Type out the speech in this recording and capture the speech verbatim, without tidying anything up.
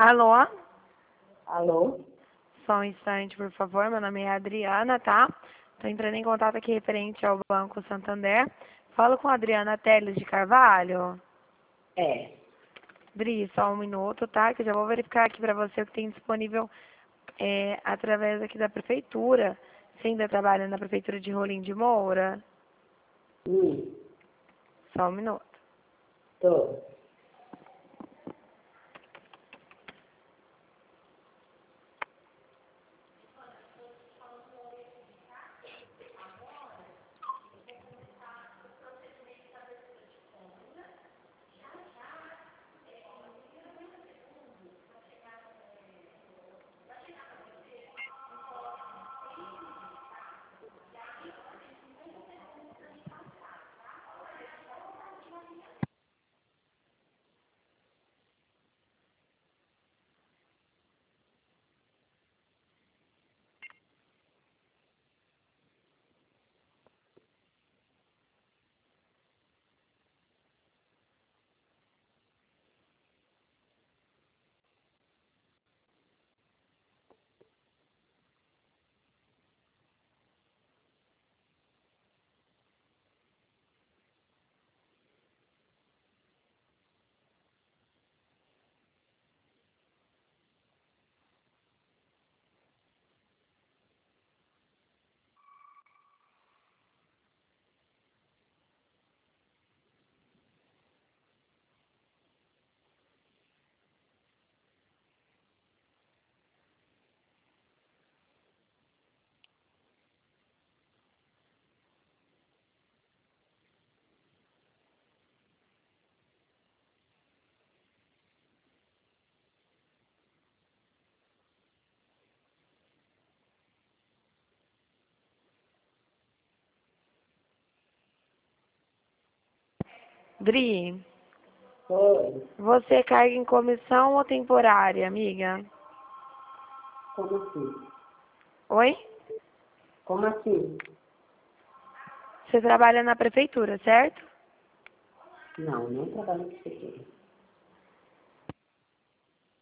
Alô? Alô? Só um instante, por favor. Meu nome é Adriana, tá? Tô entrando em contato aqui referente ao Banco Santander. Falo com a Adriana Teles de Carvalho. É. Dri, só um minuto, tá? Que eu já vou verificar aqui pra você o que tem disponível é, através aqui da prefeitura. Você ainda trabalha na prefeitura de Rolim de Moura? Hum, Só um minuto. tô. Dri, Oi. você carga em comissão ou temporária, amiga? Como assim? Oi? Como assim? Você trabalha na prefeitura, certo? Não, não trabalho com isso aqui.